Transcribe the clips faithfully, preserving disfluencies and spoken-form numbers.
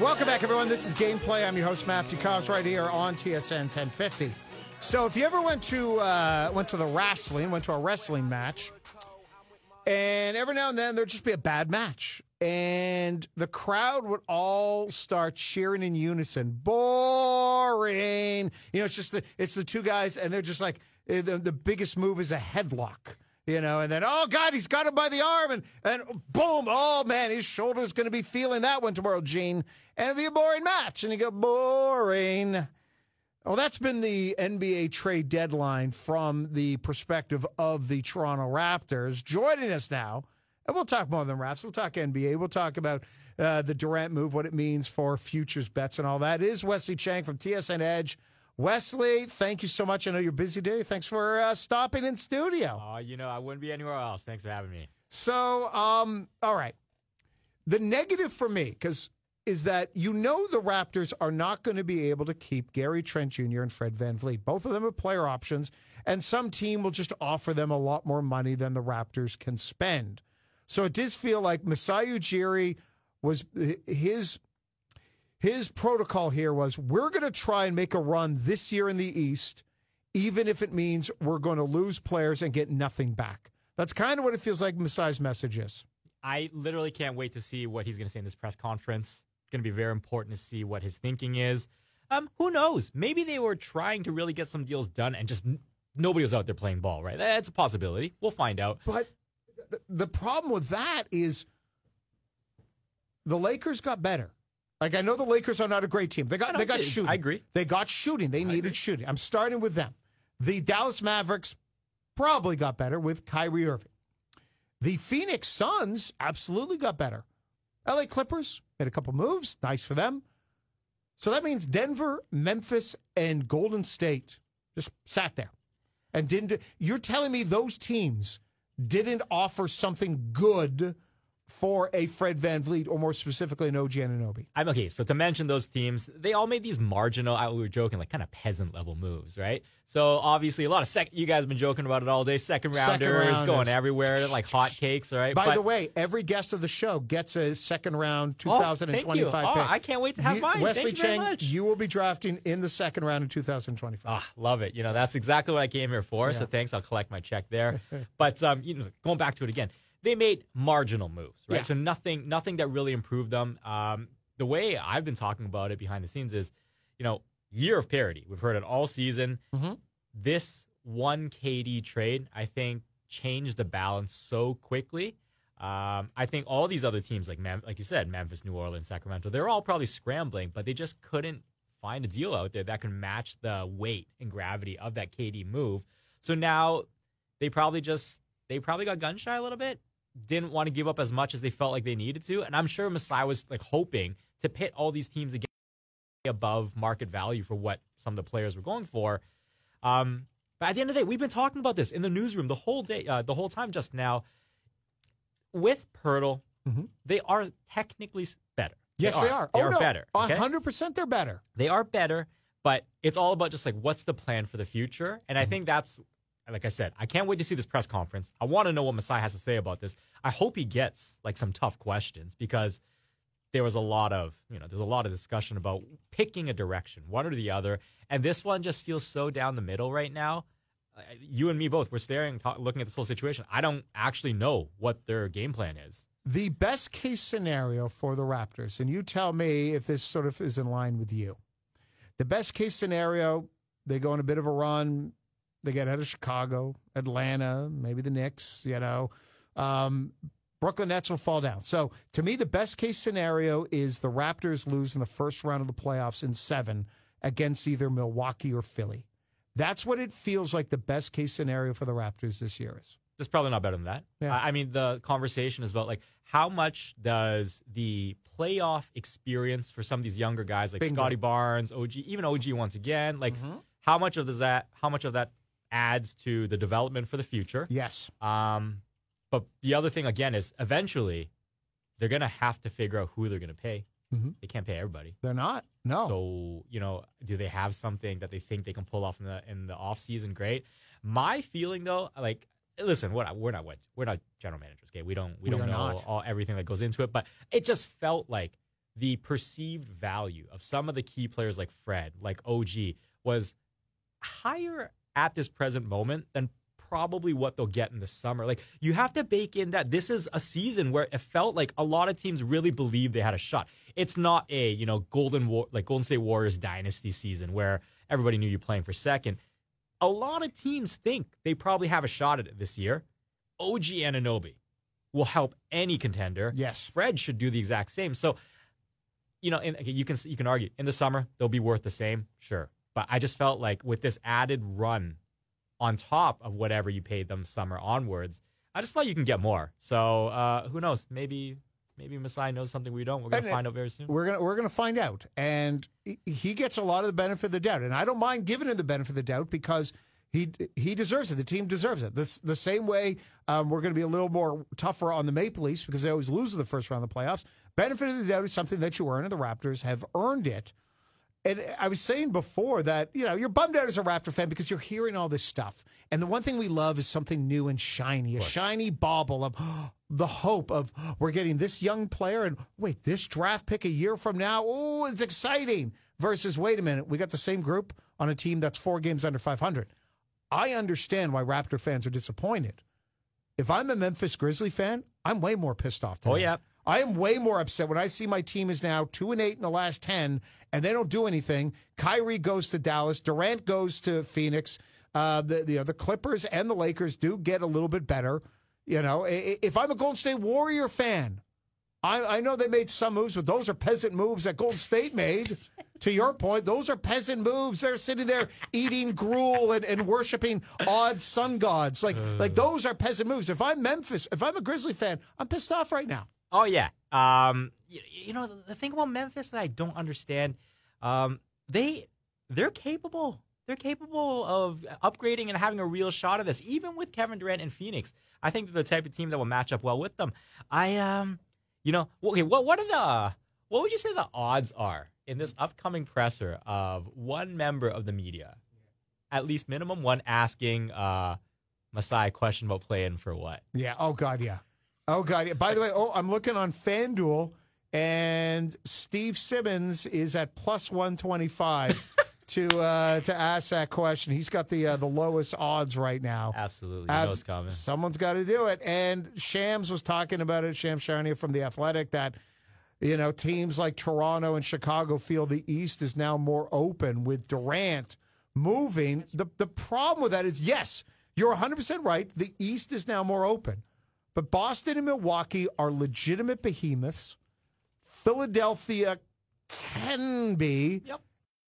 Welcome back, everyone. This is Gameplay. I'm your host, Matthew Cos, right here on T S N ten fifty. So if you ever went to uh, went to the wrestling, went to a wrestling match, and every now and then there'd just be a bad match, and the crowd would all start cheering in unison. Boring. You know, it's just the it's the two guys, and they're just like, the, the biggest move is a headlock. You know, and then, oh, God, he's got him by the arm, and, and boom, oh, man, his shoulder's going to be feeling that one tomorrow, Gene. And it'll be a boring match. And you go, boring. Well, that's been the N B A trade deadline from the perspective of the Toronto Raptors. Joining us now, and we'll talk more than Raps. We'll talk N B A. We'll talk about uh, the Durant move, what it means for futures bets and all that, is Wesley Chang from T S N Edge. Wesley, thank you so much. I know you're busy today. Thanks for uh, stopping in studio. Oh, uh, you know, I wouldn't be anywhere else. Thanks for having me. So, um, all right. The negative for me, because is that you know the Raptors are not going to be able to keep Gary Trent Junior and Fred VanVleet. Both of them are player options, and some team will just offer them a lot more money than the Raptors can spend. So it does feel like Masai Ujiri was his... His protocol here was, we're going to try and make a run this year in the East, even if it means we're going to lose players and get nothing back. That's kind of what it feels like Masai's message is. I literally can't wait to see what he's going to say in this press conference. It's going to be very important to see what his thinking is. Um, who knows? Maybe they were trying to really get some deals done and just n- nobody was out there playing ball, right? That's a possibility. We'll find out. But th- the problem with that is the Lakers got better. Like, I know the Lakers are not a great team. They got they got I shooting. I agree. They got shooting. They needed shooting. I'm starting with them. The Dallas Mavericks probably got better with Kyrie Irving. The Phoenix Suns absolutely got better. L A Clippers made a couple moves. Nice for them. So that means Denver, Memphis, and Golden State just sat there and didn't do, you're telling me those teams didn't offer something good for a Fred VanVleet, or more specifically an O G Anunoby? I'm okay. So to mention those teams, they all made these marginal, we were joking, like kind of peasant level moves, right? So obviously a lot of second, you guys have been joking about it all day. Second rounders, second rounders. Going everywhere like hotcakes, all right? By but, the way, every guest of the show gets a second round two thousand twenty-five oh, pick. Oh, I can't wait to have you, mine. Wesley Thank you very Chang, much. You will be drafting in the second round in two thousand twenty-five. Ah, love it. You know, that's exactly what I came here for. Yeah. So thanks. I'll collect my check there. But um, you know, going back to it again. They made marginal moves, right? Yeah. So nothing nothing that really improved them. Um, the way I've been talking about it behind the scenes is, you know, year of parity. We've heard it all season. Mm-hmm. This one K D trade, I think, changed the balance so quickly. Um, I think all these other teams, like Mem- like you said, Memphis, New Orleans, Sacramento, they're all probably scrambling, but they just couldn't find a deal out there that can match the weight and gravity of that K D move. So now they probably just, they probably got gun shy a little bit. Didn't want to give up as much as they felt like they needed to. And I'm sure Masai was like hoping to pit all these teams again above market value for what some of the players were going for. Um, but at the end of the day, we've been talking about this in the newsroom the whole day, uh, the whole time just now. With Poeltl, mm-hmm. they are technically better. Yes, they they are. are. They oh, are no. better. Okay? one hundred percent they're better. They are better, but it's all about just like, what's the plan for the future? And I think that's, like I said, I can't wait to see this press conference. I want to know what Masai has to say about this. I hope he gets like some tough questions because there was a lot of, you know, there's a lot of discussion about picking a direction, one or the other. And this one just feels so down the middle right now. Uh, you and me both, we're staring, talk, looking at this whole situation. I don't actually know what their game plan is. The best case scenario for the Raptors, and you tell me if this sort of is in line with you. The best case scenario, they go on a bit of a run. They get out of Chicago, Atlanta, maybe the Knicks, you know. Um, Brooklyn Nets will fall down. So, to me, the best case scenario is the Raptors lose in the first round of the playoffs in seven against either Milwaukee or Philly. That's what it feels like the best case scenario for the Raptors this year is. It's probably not better than that. Yeah. I mean, the conversation is about, like, how much does the playoff experience for some of these younger guys, like Bingo. Scotty Barnes, O G, even O G once again, like, mm-hmm. how much of that, how much of that adds to the development for the future? Yes. Um, but the other thing, again, is eventually they're going to have to figure out who they're going to pay. Mm-hmm. They can't pay everybody. They're not. No. So, you know, do they have something that they think they can pull off in the in the offseason? Great. My feeling, though, like, listen, we're not we're not we're not general managers, okay? We don't we, we don't know all, everything that goes into it, but it just felt like the perceived value of some of the key players like Fred, like O G, was higher at this present moment than probably what they'll get in the summer. Like, you have to bake in that this is a season where it felt like a lot of teams really believed they had a shot. It's not a, you know, Golden War, like Golden State Warriors dynasty season where everybody knew you're playing for second. A lot of teams think they probably have a shot at it this year. O G Anunoby will help any contender. Yes. Fred should do the exact same. So, you know, in, you can you can argue in the summer they'll be worth the same, sure. But I just felt like with this added run on top of whatever you paid them summer onwards, I just thought you can get more. So uh, who knows? Maybe maybe Masai knows something we don't. We're going to find out very soon. We're going we're going to find out, and he gets a lot of the benefit of the doubt, and I don't mind giving him the benefit of the doubt because he he deserves it. The team deserves it. This the same way um, we're going to be a little more tougher on the Maple Leafs because they always lose in the first round of the playoffs. Benefit of the doubt is something that you earn, and the Raptors have earned it. And I was saying before that, you know, you're bummed out as a Raptor fan because you're hearing all this stuff. And the one thing we love is something new and shiny, a shiny bauble of oh, the hope of oh, we're getting this young player and wait, this draft pick a year from now, oh, it's exciting. Versus, wait a minute, we got the same group on a team that's four games under five hundred. I understand why Raptor fans are disappointed. If I'm a Memphis Grizzly fan, I'm way more pissed off today. Oh, yeah. I am way more upset when I see my team is now two and eight in the last ten, and they don't do anything. Kyrie goes to Dallas, Durant goes to Phoenix. Uh, the you know the Clippers and the Lakers do get a little bit better. You know, if I'm a Golden State Warrior fan, I, I know they made some moves, but those are peasant moves that Golden State made. To your point, those are peasant moves. They're sitting there eating gruel and, and worshiping odd sun gods. Like uh. like those are peasant moves. If I'm Memphis, if I'm a Grizzly fan, I'm pissed off right now. Oh, yeah. Um, you, you know, the, the thing about Memphis that I don't understand, um, they, they're capable. They're capable of upgrading and having a real shot at this, even with Kevin Durant and Phoenix. I think they're the type of team that will match up well with them. I, um, you know, okay, what, what are the, what would you say the odds are in this upcoming presser of one member of the media, at least minimum one, asking uh, Masai a question about playing for what? Yeah. Oh, God, yeah. Oh, God. Yeah. By the way, oh, I'm looking on FanDuel, and Steve Simmons is at plus one twenty-five to uh, to ask that question. He's got the uh, the lowest odds right now. Absolutely. You know it's coming. Someone's got to do it. And Shams was talking about it, Shams Charania from The Athletic, that, you know, teams like Toronto and Chicago feel the East is now more open with Durant moving. The, the problem with that is, yes, you're one hundred percent right. The East is now more open. But Boston and Milwaukee are legitimate behemoths. Philadelphia can be yep.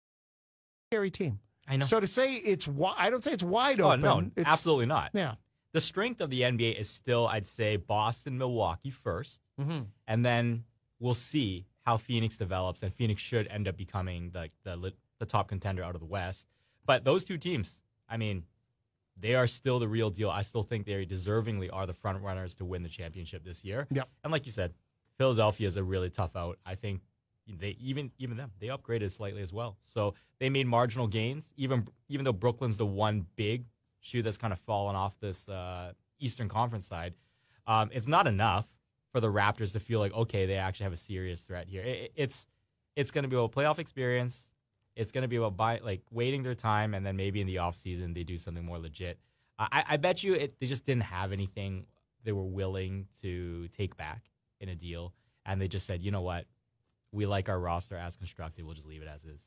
a scary team. I know. So to say it's wide, I don't say it's wide oh, open. No, it's, absolutely not. Yeah. The strength of the N B A is still, I'd say, Boston, Milwaukee first. Mm-hmm. And then we'll see how Phoenix develops. And Phoenix should end up becoming the, the, the top contender out of the West. But those two teams, I mean, they are still the real deal. I still think they deservingly are the front runners to win the championship this year. Yep. And like you said, Philadelphia is a really tough out. I think they even even them they upgraded slightly as well. So they made marginal gains. Even even though Brooklyn's the one big shoe that's kind of fallen off this uh, Eastern Conference side, um, it's not enough for the Raptors to feel like okay they actually have a serious threat here. It, it's it's going to be a playoff experience. It's going to be about buy, like waiting their time, and then maybe in the offseason they do something more legit. I, I bet you it, they just didn't have anything they were willing to take back in a deal, and they just said, you know what, we like our roster as constructed. We'll just leave it as is.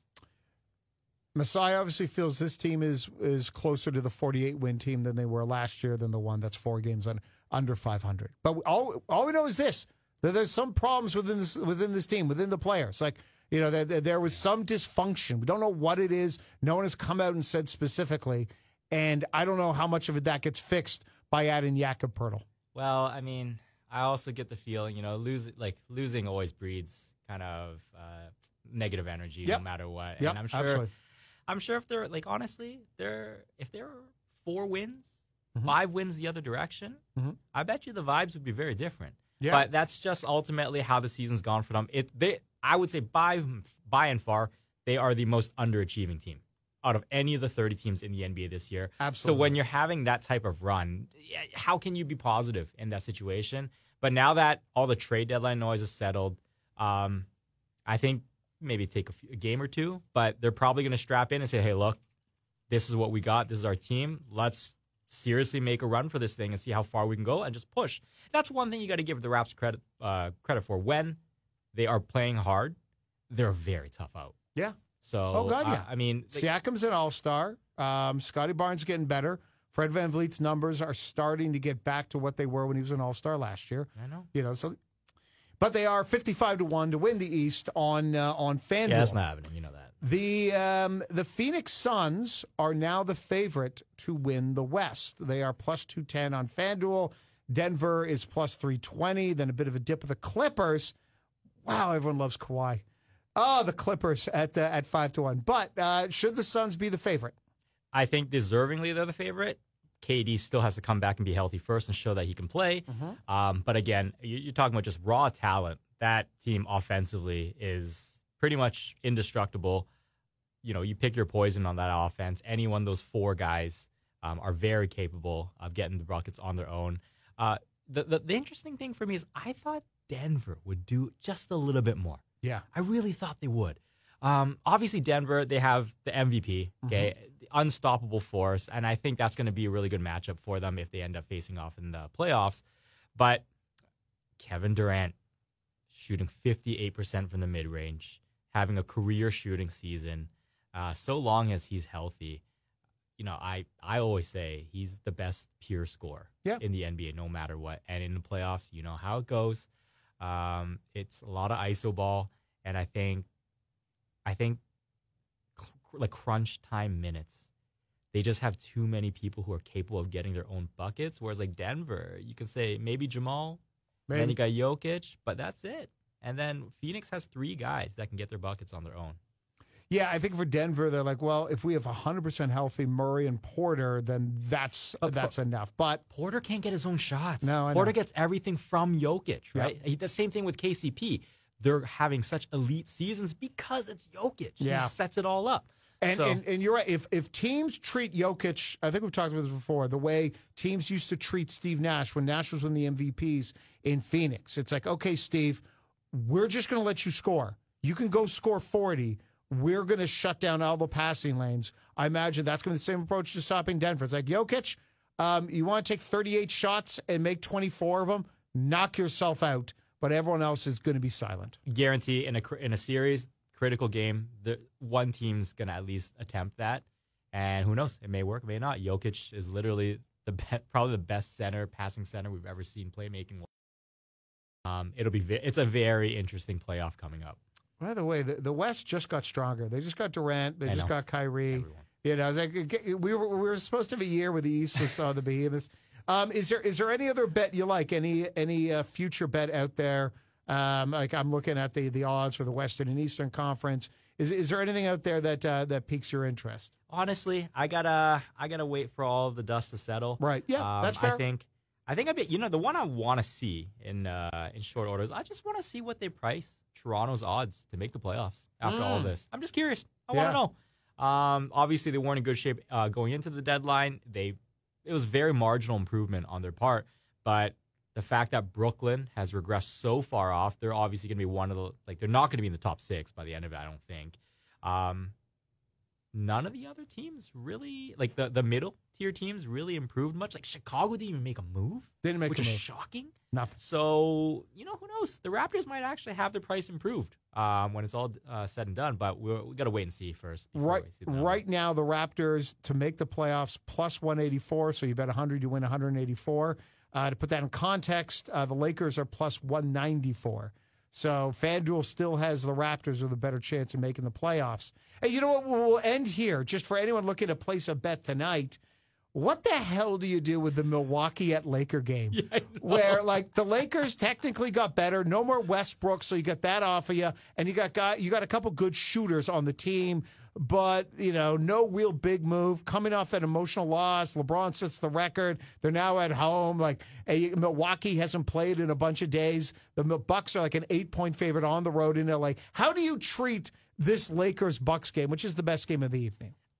Masai obviously feels this team is is closer to the forty-eight win team than they were last year than the one that's four games on, under five hundred. But all all we know is this: that there's some problems within this within this team, within the players. Like, you know, there, there was some dysfunction. We don't know what it is. No one has come out and said specifically. And I don't know how much of it that gets fixed by adding Jakob Poeltl. Well, I mean, I also get the feeling, you know, lose, like losing always breeds kind of uh, negative energy, yep. no matter what. Yep, and I'm sure, absolutely. I'm sure if they're like honestly, they're if there are four wins, mm-hmm. five wins the other direction, mm-hmm. I bet you the vibes would be very different. Yeah. But that's just ultimately how the season's gone for them. It they. I would say by by and far, they are the most underachieving team out of any of the thirty teams in the N B A this year. Absolutely. So when you're having that type of run, how can you be positive in that situation? But now that all the trade deadline noise is settled, um, I think maybe take a, few, a game or two, but they're probably going to strap in and say, hey, look, this is what we got. This is our team. Let's seriously make a run for this thing and see how far we can go and just push. That's one thing you got to give the Raps credit uh, credit for. When they are playing hard, they're very tough out. Yeah. So, oh, God, yeah. Uh, I mean, they, Siakam's an all-star. Um, Scotty Barnes getting better. Fred VanVleet's numbers are starting to get back to what they were when he was an all-star last year. I know. You know, so, but they are fifty-five to one to win the East on uh, on FanDuel. Yeah, that's not happening. You know that. The um, the Phoenix Suns are now the favorite to win the West. They are plus two ten on FanDuel. Denver is plus three twenty. Then a bit of a dip with the Clippers. Wow, everyone loves Kawhi. Oh, the Clippers at uh, at five to one. But uh, should the Suns be the favorite? I think deservingly they're the favorite. K D still has to come back and be healthy first and show that he can play. Mm-hmm. Um, but again, you're talking about just raw talent. That team offensively is pretty much indestructible. You know, you pick your poison on that offense. Any one of those four guys um, are very capable of getting the buckets on their own. Uh, the, the the interesting thing for me is I thought Denver would do just a little bit more. Yeah. I really thought they would. Um, obviously, Denver, they have the M V P, okay, mm-hmm. the unstoppable force, and I think that's going to be a really good matchup for them if they end up facing off in the playoffs. But Kevin Durant shooting fifty-eight percent from the mid-range, having a career shooting season, uh, so long as he's healthy, you know, I, I always say he's the best pure scorer yeah. in the N B A no matter what. And in the playoffs, you know how it goes. Um, it's a lot of I S O ball, and I think I think like crunch time minutes, they just have too many people who are capable of getting their own buckets. Whereas like Denver, you can say maybe Jamal, maybe. Then you got Jokic, but that's it. And then Phoenix has three guys that can get their buckets on their own. Yeah, I think for Denver, they're like, well, if we have one hundred percent healthy Murray and Porter, then that's but that's Por- enough. But Porter can't get his own shots. No, I Porter know. gets everything from Jokic, right? Yep. The same thing with K C P. They're having such elite seasons because it's Jokic. Yeah. He sets it all up. And, so. and and you're right. If if teams treat Jokic, I think we've talked about this before, the way teams used to treat Steve Nash when Nash was one of the M V Ps in Phoenix. It's like, okay, Steve, we're just going to let you score. You can go score forty. We're going to shut down all the passing lanes. I imagine that's going to be the same approach to stopping Denver. It's like, Jokic, um, you want to take thirty-eight shots and make twenty-four of them? Knock yourself out. But everyone else is going to be silent. Guarantee in a in a series, critical game, the one team's going to at least attempt that. And who knows? It may work, it may not. Jokic is literally the be- probably the best center, passing center we've ever seen playmaking. Um, it'll be ve- it's a very interesting playoff coming up. By the way, the, the West just got stronger. They just got Durant. They I just know. got Kyrie. Everyone. You know, like, we were we were supposed to have a year where the East was uh, the behemoths. Um, is there is there any other bet you like? Any any uh, future bet out there? Um, like I'm looking at the, the odds for the Western and Eastern Conference. Is is there anything out there that uh, that piques your interest? Honestly, I gotta I gotta wait for all of the dust to settle. Right. Yeah, um, that's fair. I think I think I be you know the one I want to see in uh, in short order is I just want to see what they price Toronto's odds to make the playoffs after Mm. all of this. I'm just curious. I Yeah. want to know. Um, obviously, they weren't in good shape uh, going into the deadline. They it was very marginal improvement on their part, but the fact that Brooklyn has regressed so far off, they're obviously going to be one of the like they're not going to be in the top six by the end of it. I don't think. Um, none of the other teams really like the the middle tier teams really improved much. Like Chicago didn't even make a move, Didn't make which a is move. shocking. Nothing. So you know who knows? The Raptors might actually have their price improved um, when it's all uh, said and done. But we're, we got to wait and see first. before Right, we see the number. right now, the Raptors to make the playoffs plus one eighty-four. So you bet one hundred, you win one hundred eighty-four. Uh, to put that in context, uh, the Lakers are plus one ninety-four. So FanDuel still has the Raptors with a better chance of making the playoffs. And you know what? We'll end here. Just for anyone looking to place a bet tonight, what the hell do you do with the Milwaukee at Laker game? Yeah, I know. Where, like, the Lakers technically got better. No more Westbrook, so you got that off of you. And you got guy, you got a couple good shooters on the team. But, you know, no real big move. Coming off that emotional loss, LeBron sets the record. They're now at home. Like, a, Milwaukee hasn't played in a bunch of days. The Bucks are like an eight-point favorite on the road in L A. How do you treat this Lakers-Bucks game, which is the best game of the evening?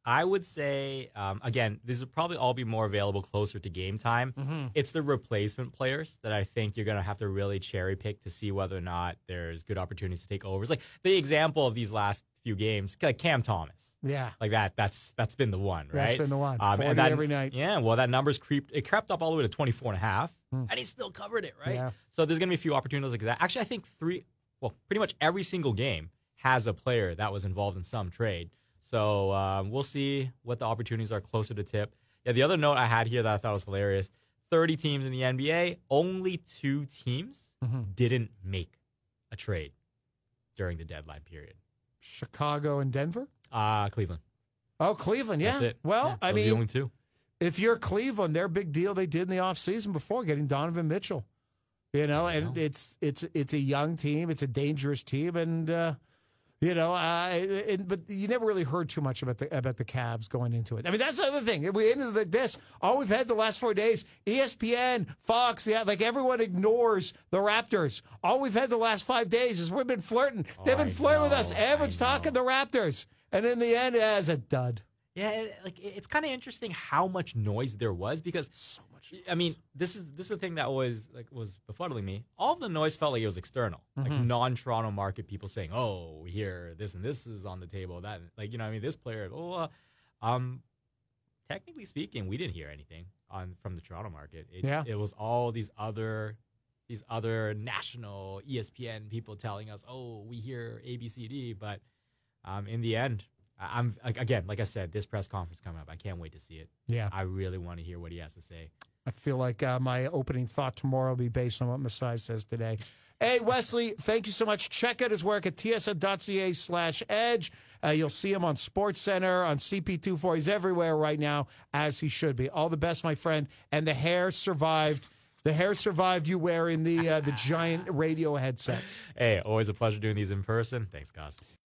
I would say, um, again, these will probably all be more available closer to game time. Mm-hmm. It's the replacement players that I think you're going to have to really cherry pick to see whether or not there's good opportunities to take overs. Like the example of these last few games, like Cam Thomas. Yeah. Like that, that's that's been the one, right? That's been the one. Um, forty and that, every night. Yeah, well, that number's creeped. It crept up all the way to twenty-four and a half, Hmm. and he still covered it, right? Yeah. So there's going to be a few opportunities like that. Actually, I think three, well, pretty much every single game has a player that was involved in some trade. So um, we'll see what the opportunities are closer to tip. Yeah, the other note I had here that I thought was hilarious, thirty teams in the N B A, only two teams Mm-hmm. didn't make a trade during the deadline period. Chicago and Denver? Uh, Cleveland. Oh, Cleveland, yeah. That's it. Well, Yeah, I those are the mean, only two. if you're Cleveland, their big deal they did in the offseason before getting Donovan Mitchell. You know, I and know. it's it's it's a young team, it's a dangerous team, and uh, you know, uh, it, but you never really heard too much about the about the Cavs going into it. I mean, that's the other thing. We ended the, this all we've had the last four days. E S P N, Fox, yeah, like everyone ignores the Raptors. All we've had the last five days is we've been flirting. Oh, They've been I flirting with know, us. Everyone's I know. talking the Raptors, and in the end, as a dud. Yeah, it- like it- it's kind of interesting how much noise there was because so much. I mean, this is this is the thing that was like was befuddling me. All of the noise felt like it was external, like non-Toronto market people saying, "Oh, we hear this and this is on the table." That, like, you know, I mean, this player. Oh, uh, um, technically speaking, we didn't hear anything on from the Toronto market. It, Yeah. it was all these other. These other national E S P N people telling us, "Oh, we hear A, B, C, D," but um, in the end, I- I'm like again, like I said, this press conference coming up. I can't wait to see it. Yeah. I really want to hear what he has to say. I feel like uh, my opening thought tomorrow will be based on what Masai says today. Hey, Wesley, thank you so much. Check out his work at T S N dot C A slash edge. Uh, you'll see him on SportsCenter, on C P twenty-four. He's everywhere right now, as he should be. All the best, my friend. And the hair survived. The hair survived you wearing the uh, the giant radio headsets. Hey, always a pleasure doing these in person. Thanks, guys.